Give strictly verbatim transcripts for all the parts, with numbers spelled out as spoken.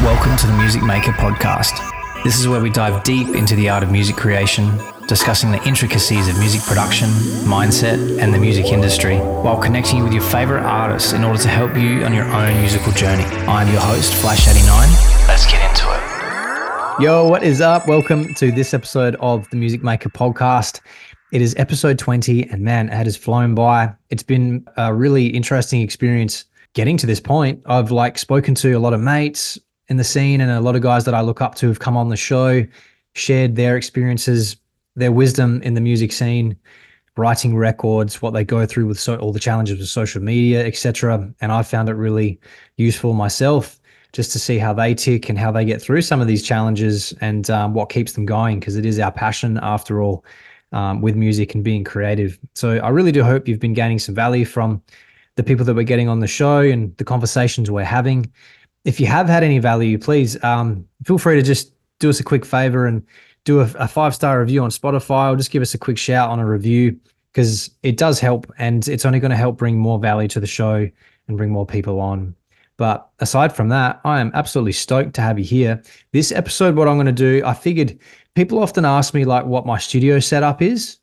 Welcome to the Music Maker Podcast. This is where we dive deep into the art of music creation, discussing the intricacies of music production, mindset, and the music industry, while connecting you with your favorite artists in order to help you on your own musical journey. I'm your host, Flash eighty-nine. Let's get into it. Yo, what is up? Welcome to this episode of the Music Maker Podcast. It is episode twenty, and man, it has flown by. It's been a really interesting experience getting to this point. I've like spoken to a lot of mates in the scene, and a lot of guys that I look up to have come on the show, shared their experiences, their wisdom in the music scene, writing records, what they go through with so, all the challenges with social media, et cetera. And I found it really useful myself just to see how they tick and how they get through some of these challenges and um, what keeps them going, because it is our passion after all, um, with music and being creative. So I really do hope you've been gaining some value from the people that we're getting on the show and the conversations we're having. If you have had any value, please um, feel free to just do us a quick favor and do a, a five-star review on Spotify, or just give us a quick shout on a review, because it does help, and it's only going to help bring more value to the show and bring more people on. But aside from that, I am absolutely stoked to have you here. This episode, what I'm going to do, I figured people often ask me like what my studio setup is,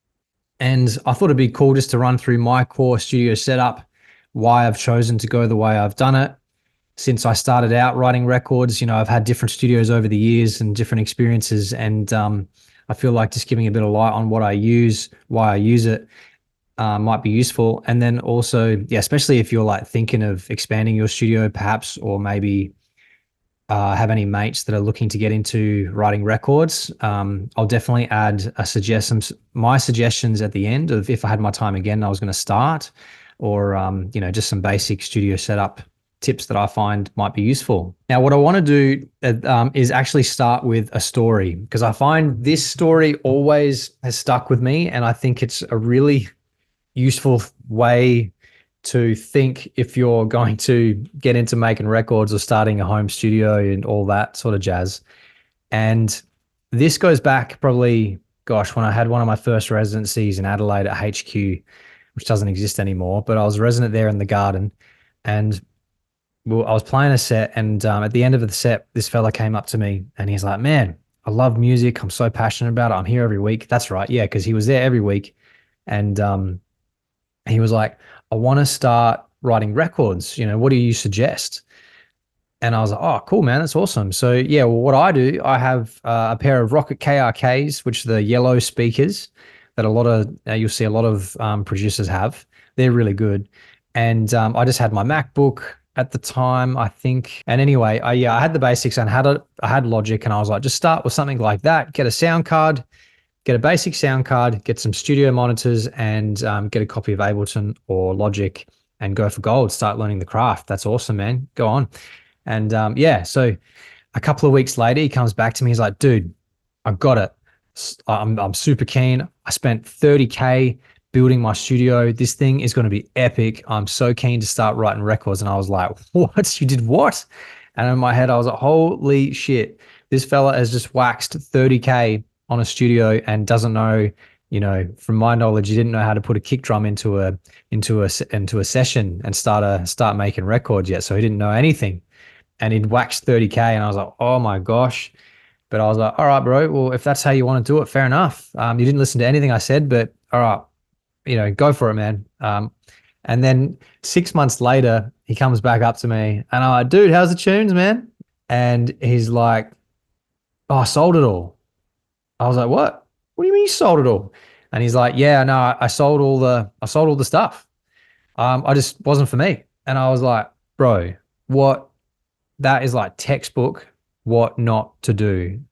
and I thought it'd be cool just to run through my core studio setup, why I've chosen to go the way I've done it. Since I started out writing records, you know, I've had different studios over the years and different experiences. And um, I feel like just giving a bit of light on what I use, why I use it, uh, might be useful. And then also, yeah, especially if you're like thinking of expanding your studio perhaps, or maybe uh, have any mates that are looking to get into writing records, um, I'll definitely add a suggestions, my suggestions at the end of if I had my time again, I was going to start, or, um, you know, just some basic studio setup tips that I find might be useful. Now, what I want to do um, is actually start with a story, because I find this story always has stuck with me, and I think it's a really useful way to think if you're going to get into making records or starting a home studio and all that sort of jazz. And this goes back probably, gosh, when I had one of my first residencies in Adelaide at H Q, which doesn't exist anymore, but I was a resident there in the garden, and well, I was playing a set, and um, at the end of the set, this fella came up to me and he's like, man, I love music. I'm so passionate about it. I'm here every week. That's right. Yeah. Cause he was there every week. And um, he was like, I want to start writing records. You know, what do you suggest? And I was like, oh, cool, man. That's awesome. So yeah, well, what I do, I have uh, a pair of Rocket K R Ks, which are the yellow speakers that a lot of, uh, you'll see a lot of um, producers have. They're really good. And um, I just had my MacBook at the time, I think. And anyway, I, yeah, I had the basics and had a, I had Logic, and I was like, just start with something like that. Get a sound card, get a basic sound card, get some studio monitors, and um, get a copy of Ableton or Logic, and go for gold. Start learning the craft. That's awesome, man. Go on. And um, yeah, so a couple of weeks later, he comes back to me. He's like, dude, I got it. I'm, I'm super keen. I spent thirty K building my studio. This thing is going to be epic. I'm so keen to start writing records. And I was like, what? You did what? And in my head, I was like, holy shit, this fella has just waxed thirty K on a studio and doesn't know, you know, from my knowledge, he didn't know how to put a kick drum into a, into a, into a session and start a, start making records yet. So he didn't know anything, and he'd waxed thirty K. And I was like, oh my gosh. But I was like, all right, bro, well, if that's how you want to do it, fair enough. Um, you didn't listen to anything I said, but all right, you know, go for it, man. Um, and then six months later, he comes back up to me and I'm like, dude, how's the tunes, man? And he's like, oh, I sold it all. I was like, what? What do you mean you sold it all? And he's like, yeah, no, I, I sold all the, I sold all the stuff. Um, I just wasn't for me. And I was like, bro, what? That is like textbook what not to do.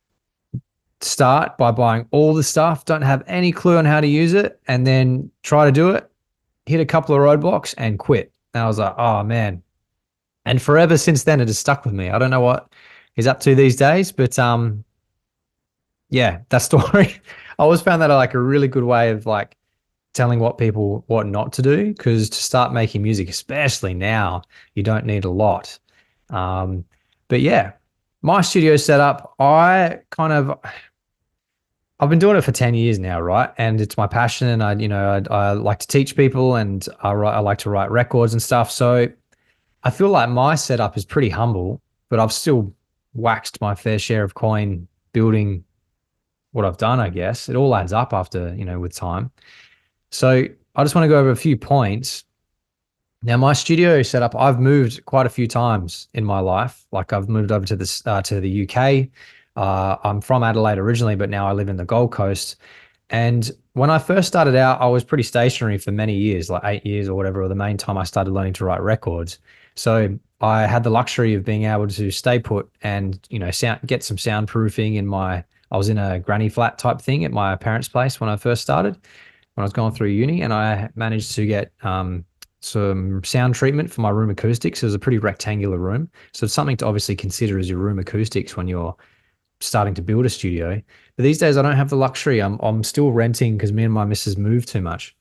Start by buying all the stuff, don't have any clue on how to use it, and then try to do it, hit a couple of roadblocks and quit. And I was like, oh man. And forever since then, it has stuck with me. I don't know what he's up to these days, but um, yeah, that story, I always found that like a really good way of like telling what people, what not to do, because to start making music, especially now, you don't need a lot. Um, but yeah, my studio setup, I kind of, I've been doing it for ten years now, right? And it's my passion, and I, you know, I, I like to teach people, and I write, I like to write records and stuff. So I feel like my setup is pretty humble. but I've still waxed my fair share of coin building what I've done, I guess. It all adds up after, you know, with time. So I just want to go over a few points. Now, my studio setup, I've moved quite a few times in my life. Like I've moved over to the, uh, to the U K. Uh, I'm from Adelaide originally, but now I live in the Gold Coast. And when I first started out, I was pretty stationary for many years, like eight years or whatever, or the main time I started learning to write records. So I had the luxury of being able to stay put and, you know, sound, get some soundproofing in my, I was in a granny flat type thing at my parents' place when I first started, when I was going through uni, and I managed to get um, some sound treatment for my room acoustics. It was a pretty rectangular room. So it's something to obviously consider as your room acoustics when you're starting to build a studio. But these days I don't have the luxury. I'm I'm still renting because me and my missus move too much.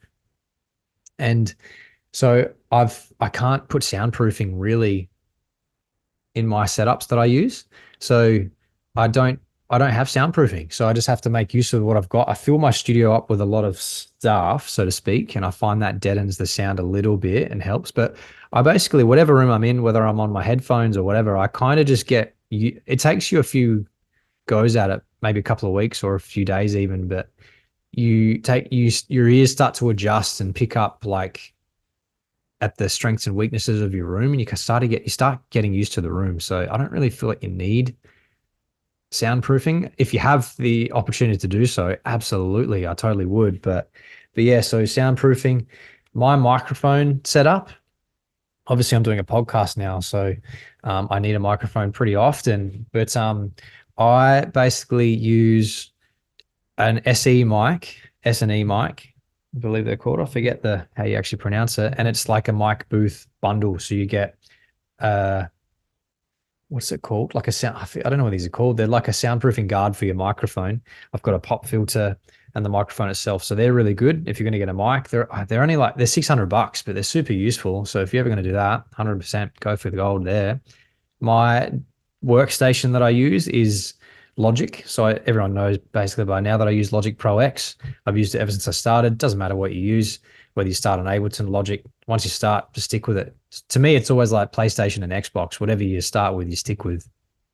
And so I've I can't put soundproofing really in my setups that I use. So I don't I don't have soundproofing. So I just have to make use of what I've got. I fill my studio up with a lot of stuff, so to speak, and I find that deadens the sound a little bit and helps. But I basically, whatever room I'm in, whether I'm on my headphones or whatever, I kind of just get, it takes you a few goes at it, maybe a couple of weeks or a few days even, but you take, you, your ears start to adjust and pick up like at the strengths and weaknesses of your room, and you can start to get, you start getting used to the room. So I don't really feel like you need soundproofing. If you have the opportunity to do so, absolutely, I totally would. But, but yeah, so soundproofing, my microphone setup, obviously I'm doing a podcast now, so um, I need a microphone pretty often, but um, I basically use an S E mic, S and E mic, I believe they're called. I forget the how you actually pronounce it. And it's like a mic booth bundle. So you get uh what's it called? Like a sound, I don't know what these are called. They're like a soundproofing guard for your microphone. I've got a pop filter and the microphone itself. So they're really good. If you're going to get a mic, they're, they're only like, they're six hundred bucks, but they're super useful. So if you're ever going to do that, one hundred percent go for the gold there. My workstation that I use is Logic. So I, everyone knows basically by now that I use Logic Pro X. I've used it ever since I started. Doesn't matter what you use, whether you start on Ableton, Logic. Once you start, just stick with it. To me, it's always like PlayStation and Xbox. Whatever you start with, you stick with.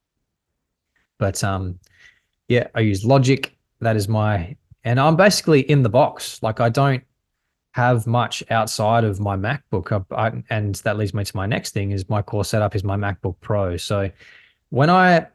But um, yeah, I use Logic. That is my, and I'm basically in the box. Like I don't have much outside of my MacBook. I, I, and that leads me to my next thing is my core setup is my MacBook Pro. So when I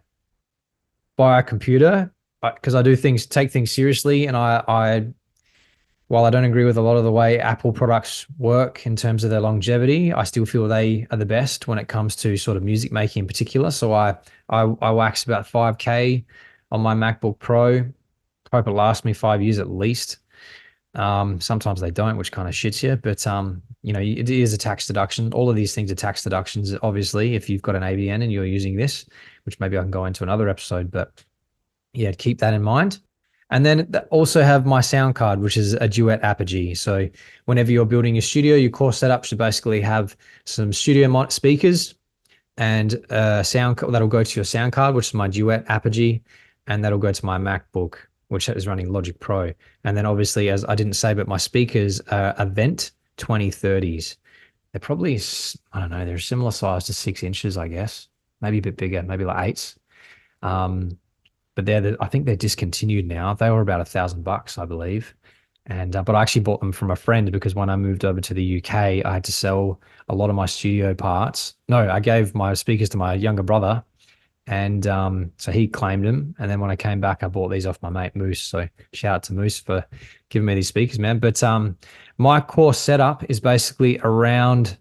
buy a computer, because I, I do things, take things seriously, and I, I, while I don't agree with a lot of the way Apple products work in terms of their longevity, I still feel they are the best when it comes to sort of music making in particular. So I, I, I wax about five K on my MacBook Pro. Hope it lasts me five years at least. Um, sometimes they don't, which kind of shits you, but um, you know, it is a tax deduction. All of these things are tax deductions, obviously, if you've got an A V N and you're using this, which maybe I can go into another episode, but yeah, keep that in mind. And then also have my sound card, which is a Duet Apogee. So whenever you're building your studio, your core setup should basically have some studio speakers and a sound that'll go to your sound card, which is my Duet Apogee, and that'll go to my MacBook, which is running Logic Pro. And then obviously, as I didn't say, but my speakers are Event twenty thirties. They're probably, I don't know, they're similar size to six inches, I guess. Maybe a bit bigger, maybe like eights. Um, but they're, the, I think they're discontinued now. They were about a thousand bucks, I believe. And, uh, but I actually bought them from a friend because when I moved over to the U K, I had to sell a lot of my studio parts. No, I gave my speakers to my younger brother. And um, so he claimed them. And then when I came back, I bought these off my mate Moose. So shout out to Moose for giving me these speakers, man. But um, my core setup is basically around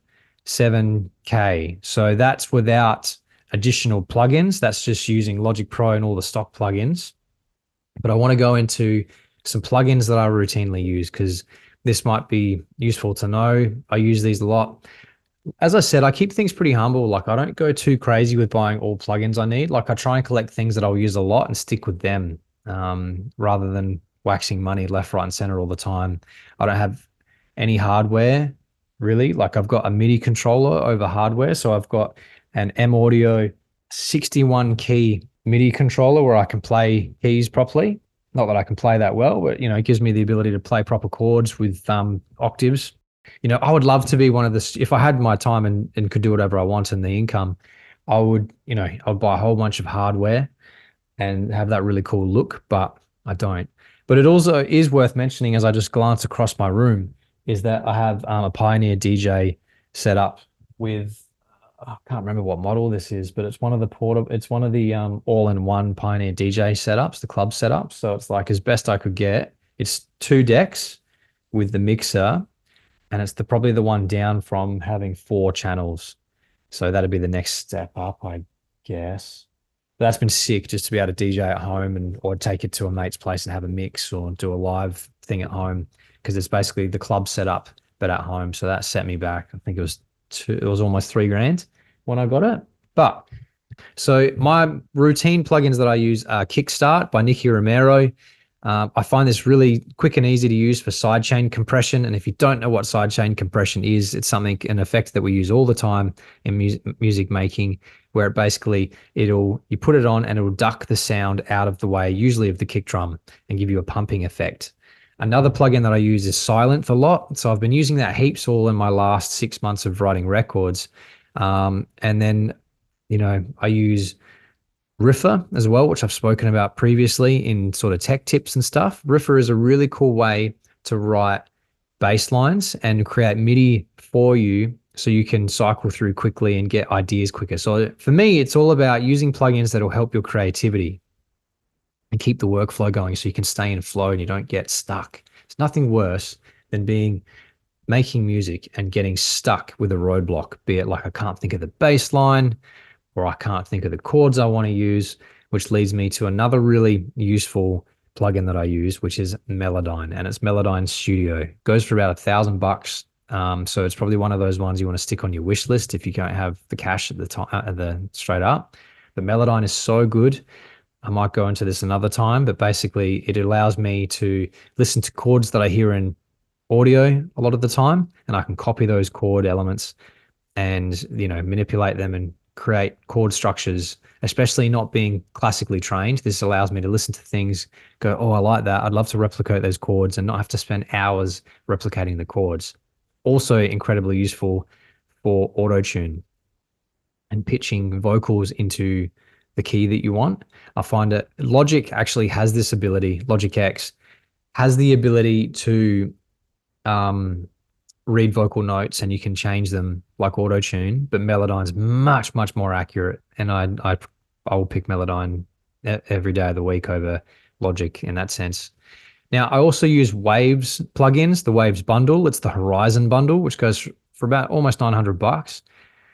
seven K. So that's without additional plugins. That's just using Logic Pro and all the stock plugins. But I want to go into some plugins that I routinely use because this might be useful to know. I use these a lot. As I said, I keep things pretty humble. Like I don't go too crazy with buying all plugins I need. Like I try and collect things that I'll use a lot and stick with them um, rather than waxing money left, right, and center all the time. I don't have any hardware really. Like I've got a MIDI controller over hardware. So I've got an M Audio sixty-one key MIDI controller where I can play keys properly. Not that I can play that well, but you know, it gives me the ability to play proper chords with um, octaves. You know, I would love to be one of the, if I had my time and, and could do whatever I want and the income, I would, you know, I'd buy a whole bunch of hardware and have that really cool look, but I don't. But it also is worth mentioning as I just glance across my room is that I have um, a Pioneer D J set up with, I can't remember what model this is, but it's one of the portable, it's one of the um, all-in-one Pioneer D J setups, the club setups. So it's like as best I could get. It's two decks with the mixer, and it's the probably the one down from having four channels. So that'd be the next step up, I guess. But that's been sick just to be able to D J at home and or take it to a mate's place and have a mix or do a live thing at home because it's basically the club setup but at home. So that set me back. I think it was two, it was almost three grand when I got it. But so my routine plugins that I use are Kickstart by Nicky Romero. Um, I find this really quick and easy to use for sidechain compression. And if you don't know what sidechain compression is, it's something, an effect that we use all the time in music, music making, where it basically it'll, you put it on and it'll duck the sound out of the way, usually of the kick drum, and give you a pumping effect. Another plugin that I use is Silent a lot. So I've been using that heaps all in my last six months of writing records. Um, and then, you know, I use Riffer as well, which I've spoken about previously in sort of tech tips and stuff. Riffer is a really cool way to write bass lines and create MIDI for you so you can cycle through quickly and get ideas quicker. So for me, it's all about using plugins that will help your creativity and keep the workflow going so you can stay in flow and you don't get stuck. It's nothing worse than being making music and getting stuck with a roadblock, be it like I can't think of the bass line, or I can't think of the chords I want to use, which leads me to another really useful plugin that I use, which is Melodyne, and it's Melodyne Studio. It goes for about a thousand bucks. Um, so it's probably one of those ones you want to stick on your wish list if you don't have the cash at the time, at the straight up. But Melodyne is so good. I might go into this another time, but basically it allows me to listen to chords that I hear in audio a lot of the time, and I can copy those chord elements and, you know, manipulate them and create chord structures, especially not being classically trained. This allows me to listen to things, go, oh, I like that. I'd love to replicate those chords and not have to spend hours replicating the chords. Also incredibly useful for auto-tune and pitching vocals into the key that you want. I find it, Logic actually has this ability, Logic X has the ability to um, read vocal notes and you can change them like auto-tune, but Melodyne's much, much more accurate. And I, I, I will pick Melodyne every day of the week over Logic in that sense. Now, I also use Waves plugins, the Waves bundle. It's the Horizon bundle, which goes for about almost nine hundred bucks.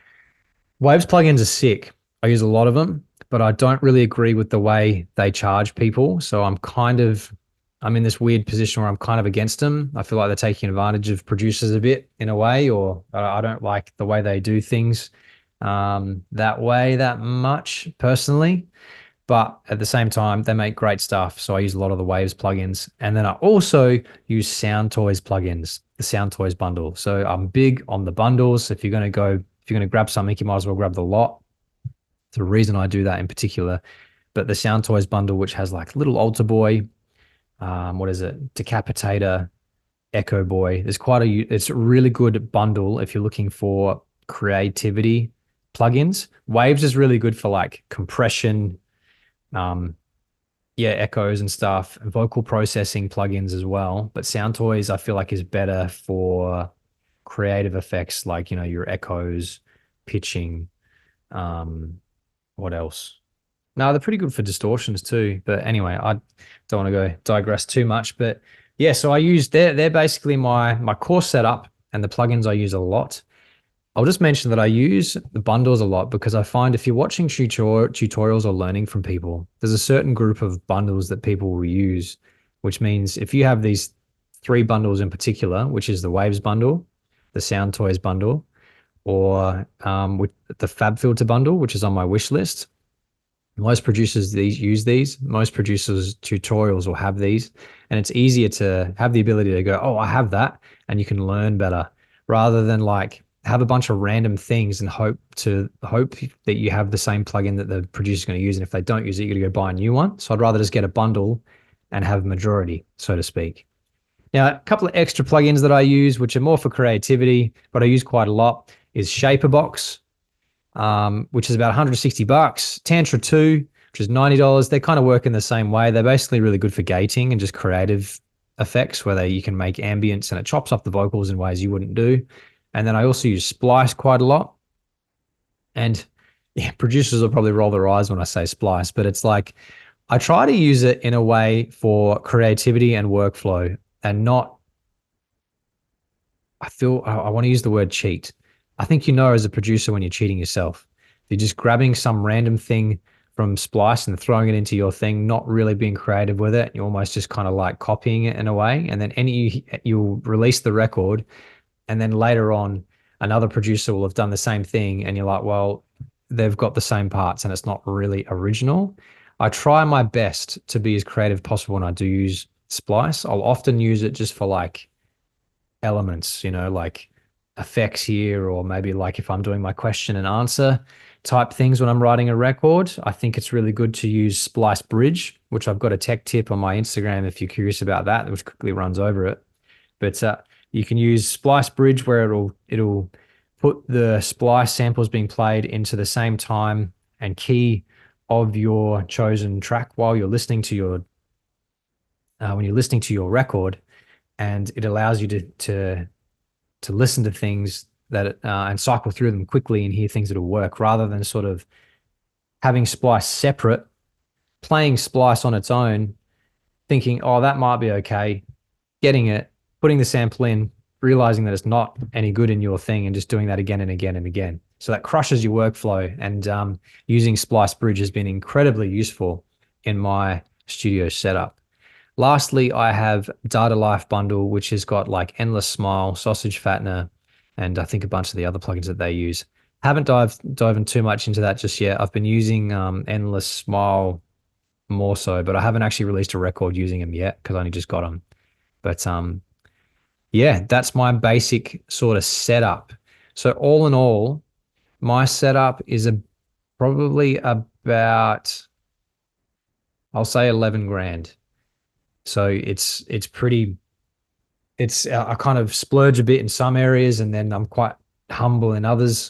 Waves plugins are sick. I use a lot of them, but I don't really agree with the way they charge people. So I'm kind of, I'm in this weird position where I'm kind of against them. I feel like they're taking advantage of producers a bit in a way, or I don't like the way they do things um, that way that much personally. But at the same time, they make great stuff. So I use a lot of the Waves plugins. And then I also use Soundtoys plugins, the Soundtoys bundle. So I'm big on the bundles. If you're going to go, if you're going to grab something, you might as well grab the lot. It's the reason I do that in particular. But the Soundtoys bundle, which has like Little Altar Boy, um, what is it? Decapitator, Echo Boy. There's quite a, it's a really good bundle if you're looking for creativity plugins. Waves is really good for like compression, um yeah echoes and stuff, and vocal processing plugins as well. But Soundtoys I feel like is better for creative effects, like, you know, your echoes, pitching, um what else? No, they're pretty good for distortions too. But anyway, I don't want to go digress too much. But yeah, so I use they're they're basically my my core setup and the plugins I use a lot. I'll just mention that I use the bundles a lot because I find if you're watching tutor- tutorials or learning from people, there's a certain group of bundles that people will use, which means if you have these three bundles in particular, which is the Waves bundle, the Soundtoys bundle, or um, with the FabFilter bundle, which is on my wish list, most producers these use these. Most producers tutorials will have these, and it's easier to have the ability to go, oh, I have that, and you can learn better rather than like have a bunch of random things and hope to hope that you have the same plugin that the producer's going to use. And if they don't use it, you're going to go buy a new one. So I'd rather just get a bundle and have majority, so to speak. Now, a couple of extra plugins that I use, which are more for creativity, but I use quite a lot, is Shaperbox. um, which is about one hundred sixty bucks. Tantra two, which is ninety dollars. They kind of work in the same way. They're basically really good for gating and just creative effects where they you can make ambience and it chops up the vocals in ways you wouldn't do. And then I also use Splice quite a lot. And yeah, producers will probably roll their eyes when I say Splice, but it's like I try to use it in a way for creativity and workflow and not, I feel, I, I want to use the word cheat. I think you know as a producer when you're cheating yourself. You're just grabbing some random thing from Splice and throwing it into your thing, not really being creative with it. You're almost just kind of like copying it in a way. And then any you'll release the record, and then later on, another producer will have done the same thing, and you're like, well, they've got the same parts, and it's not really original. I try my best to be as creative as possible when I do use Splice. I'll often use it just for like elements, you know, like effects here, or maybe like if I'm doing my question and answer type things when I'm writing a record. I think it's really good to use Splice Bridge, which I've got a tech tip on my Instagram if you're curious about that, which quickly runs over it. But uh, you can use Splice Bridge where it'll it'll put the Splice samples being played into the same time and key of your chosen track while you're listening to your uh, when you're listening to your record, and it allows you to to to listen to things that uh, and cycle through them quickly and hear things that'll work, rather than sort of having Splice separate, playing Splice on its own, thinking, oh, that might be okay, getting it, putting the sample in, realizing that it's not any good in your thing, and just doing that again and again and again. So that crushes your workflow. And um, using Splice Bridge has been incredibly useful in my studio setup. Lastly, I have Data Life Bundle, which has got like Endless Smile, Sausage Fattener, and I think a bunch of the other plugins that they use. Haven't dived diving too much into that just yet. I've been using um, Endless Smile more so, but I haven't actually released a record using them yet because I only just got them. But um, yeah, that's my basic sort of setup. So all in all, my setup is a probably about, I'll say eleven grand. So it's it's pretty. It's I kind of splurge a bit in some areas, and then I'm quite humble in others.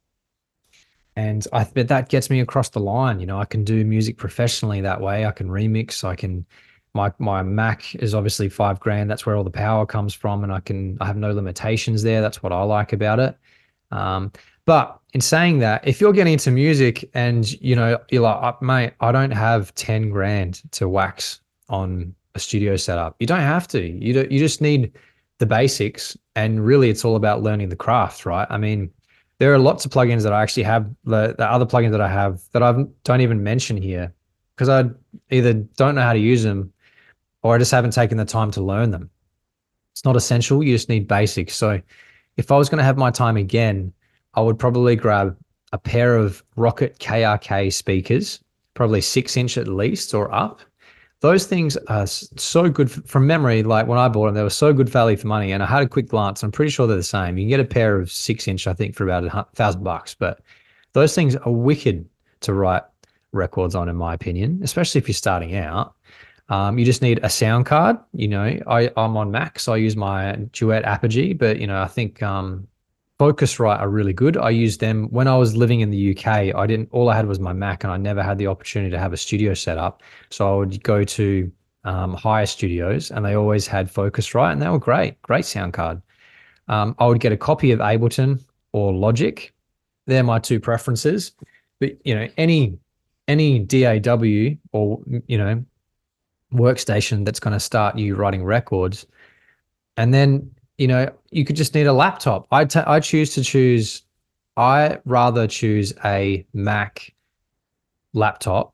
And I bet that gets me across the line. You know, I can do music professionally that way. I can remix. I can. My my Mac is obviously five grand. That's where all the power comes from, and I can. I have no limitations there. That's what I like about it. Um, but in saying that, if you're getting into music and you know you're like, mate, I don't have ten grand to wax on a studio setup. You don't have to. You don't, you just need the basics, and really it's all about learning the craft, right? I mean, there are lots of plugins that I actually have, the, the other plugins that I have that I don't even mention here because I either don't know how to use them or I just haven't taken the time to learn them. It's not essential. You just need basics. So if I was going to have my time again, I would probably grab a pair of Rocket K R K speakers, probably six inch at least or up. Those things are so good from memory. Like when I bought them, they were so good value for money. And I had a quick glance. I'm pretty sure they're the same. You can get a pair of six inch, I think, for about a thousand bucks. But those things are wicked to write records on, in my opinion, especially if you're starting out. Um, you just need a sound card. You know, I, I'm on Mac, so I use my Duet Apogee. But, you know, I think um, Focusrite are really good. I used them when I was living in the U K. I didn't, all I had was my Mac, and I never had the opportunity to have a studio set up. So I would go to um, hire studios, and they always had Focusrite, and they were great, great sound card. Um, I would get a copy of Ableton or Logic. They're my two preferences. But, you know, any, any D A W or, you know, workstation that's going to start you writing records. And then, you know, you could just need a laptop. I t- I choose to choose, I rather choose a Mac laptop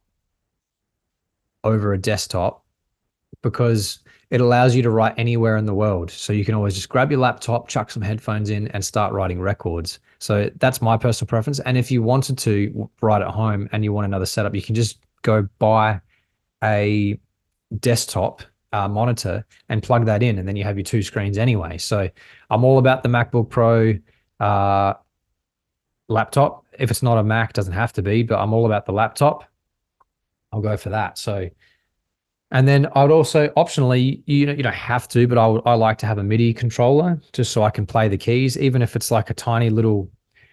over a desktop because it allows you to write anywhere in the world. So you can always just grab your laptop, chuck some headphones in, and start writing records. So that's my personal preference. And if you wanted to write at home and you want another setup, you can just go buy a desktop Uh, monitor and plug that in, and then you have your two screens anyway. So I'm all about the MacBook Pro uh, laptop. If it's not a Mac, it doesn't have to be, but I'm all about the laptop. I'll go for that. So, and then I'd also optionally, you know, you don't have to, but I would, I like to have a MIDI controller just so I can play the keys, even if it's like a tiny little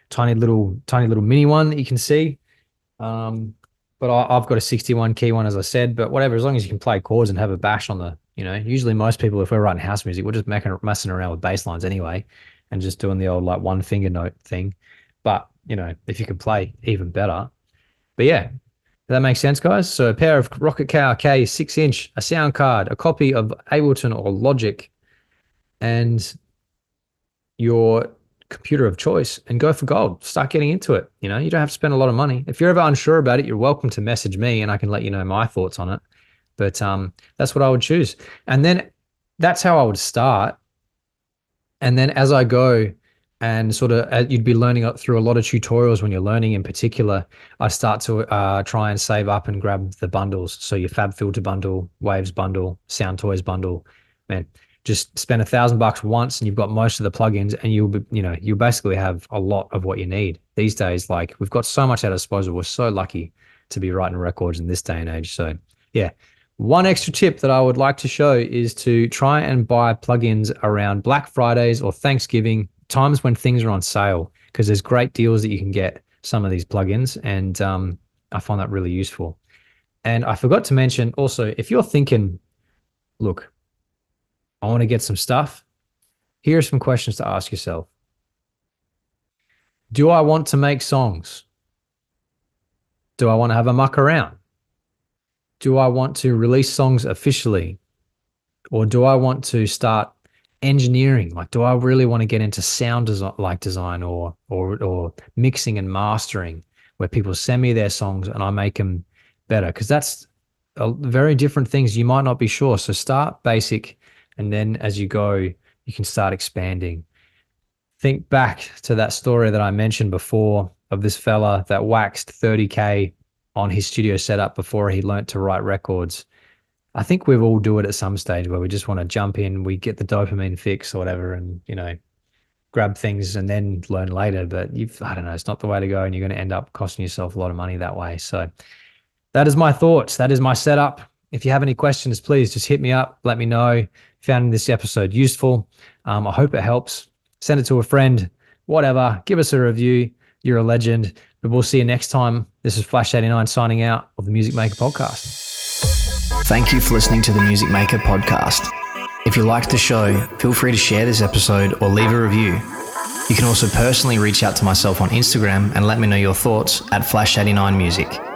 tiny little, tiny little mini one that you can see. Um, but I, I've got a sixty-one key one, as I said, but whatever, as long as you can play chords and have a bash on the, you know, usually most people, if we're writing house music, we're just making, messing around with bass lines anyway, and just doing the old like one finger note thing. But, you know, if you can play, even better. But yeah, does that make sense, guys? So a pair of Rocket K R K six inch, a sound card, a copy of Ableton or Logic, and your computer of choice, and go for gold. Start getting into it. You know, you don't have to spend a lot of money. If you're ever unsure about it, you're welcome to message me and I can let you know my thoughts on it. But um, that's what I would choose. And then that's how I would start. And then as I go and sort of, uh, you'd be learning through a lot of tutorials when you're learning in particular, I start to uh, try and save up and grab the bundles. So your FabFilter bundle, Waves bundle, Soundtoys bundle, man, just spend a thousand bucks once and you've got most of the plugins, and you'll be, you know, you basically have a lot of what you need these days. Like, we've got so much at our disposal. We're so lucky to be writing records in this day and age. So yeah, one extra tip that I would like to show is to try and buy plugins around Black Fridays or Thanksgiving, times when things are on sale, because there's great deals that you can get some of these plugins. And um, I find that really useful. And I forgot to mention also, if you're thinking, look, I want to get some stuff, here are some questions to ask yourself. Do I want to make songs? Do I want to have a muck around? Do I want to release songs officially? Or do I want to start engineering? Like, do I really want to get into sound design, like design or, or, or mixing and mastering, where people send me their songs and I make them better? Because that's a, very different things. You might not be sure. So start basic. And then as you go, you can start expanding. Think back to that story that I mentioned before of this fella that waxed thirty K on his studio setup before he learned to write records. I think we all do it at some stage where we just want to jump in, we get the dopamine fix or whatever, and, you know, grab things and then learn later. But you've, I don't know, it's not the way to go, and you're going to end up costing yourself a lot of money that way. So that is my thoughts. That is my setup. If you have any questions, please just hit me up. Let me know. Found this episode useful. Um, I hope it helps. Send it to a friend, whatever. Give us a review. You're a legend. But we'll see you next time. This is Flash eighty-nine signing out of the Music Maker Podcast. Thank you for listening to the Music Maker Podcast. If you liked the show, feel free to share this episode or leave a review. You can also personally reach out to myself on Instagram and let me know your thoughts at Flash eighty-nine Music.